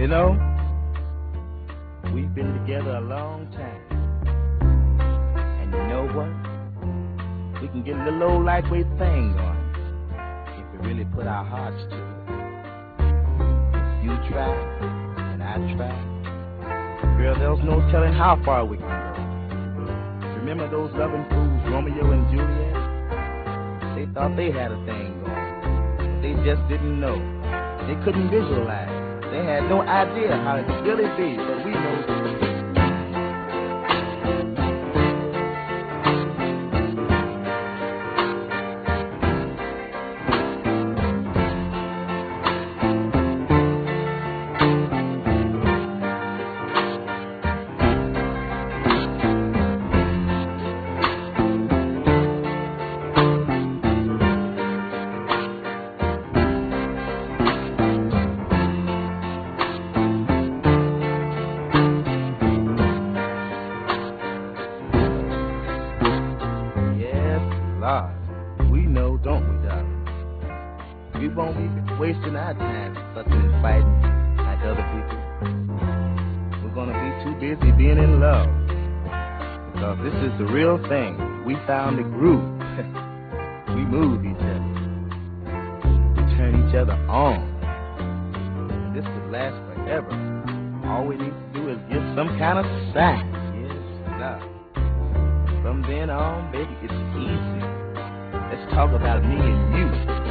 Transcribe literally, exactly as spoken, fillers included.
You know, we've been together a long time. And you know what? We can get a little old lightweight thing going if we really put our hearts to it. You try, and I try. Girl, there's no telling how far we can go. Remember those loving fools, Romeo and Juliet? They thought they had a thing going, but they just didn't know. They couldn't visualize. They had no idea how it could really be, but we know. We know, don't we, darling? We won't be wasting our time fussing and fighting like other people. We're gonna be too busy being in love. Because this is the real thing. We found the groove. We move each other. We turn each other on. This could last forever. All we need to do is give some kind of sign. Yes, love. From then on, baby, it's easy. Let's talk about me and you.